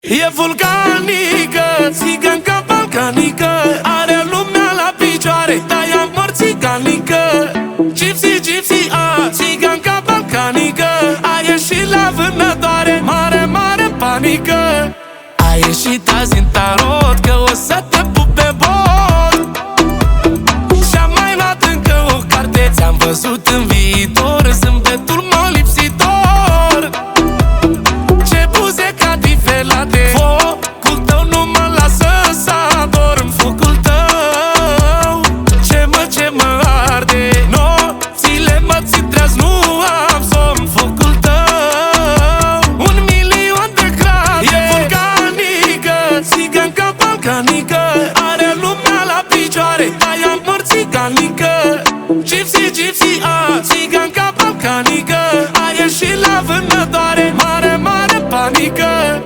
E vulcanică, țiganca balcanică, are lumea la picioare, dar ea mor țiganică. Gypsy, gypsy, țiganca balcanică, a ieșit la vânătoare, mare, mare panică. A ieșit azi în tarot că o să te pup pe bot. Și-am mai luat încă o carte, ți-am văzut în viitor, zâmbetul mă lipsitor. Ce buze ca nivelate, focul tău nu mă lasă să adorm. Focul tău, ce mă arde, nopțile mă țin treaz, nu am somn. Focul tău, 1.000.000 de grade. E vulcanică, țiganca balcanică, are lumea la picioare, dar ea mor țiganică. Gypsy, gypsy, țiganca balcanică, a ieșit la vânătoare, mare, mare panică.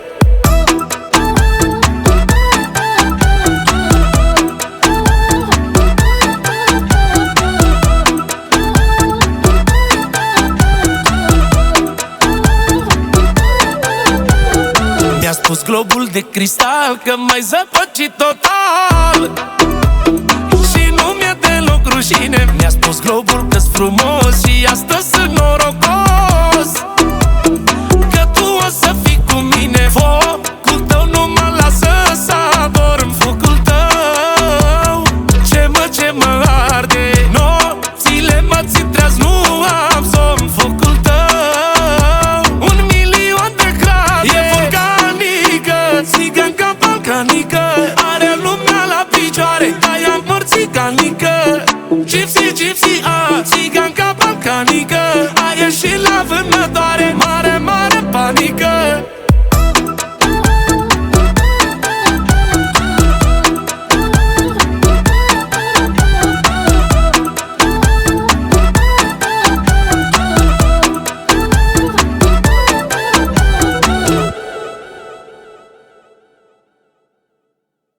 Mi-a spus globul de cristal că m-ai zăpăcit total și nu mi-e deloc rușine. Mi-a spus globul că-s frumos și astăzi sunt norocos, că tu o să fii cu mine.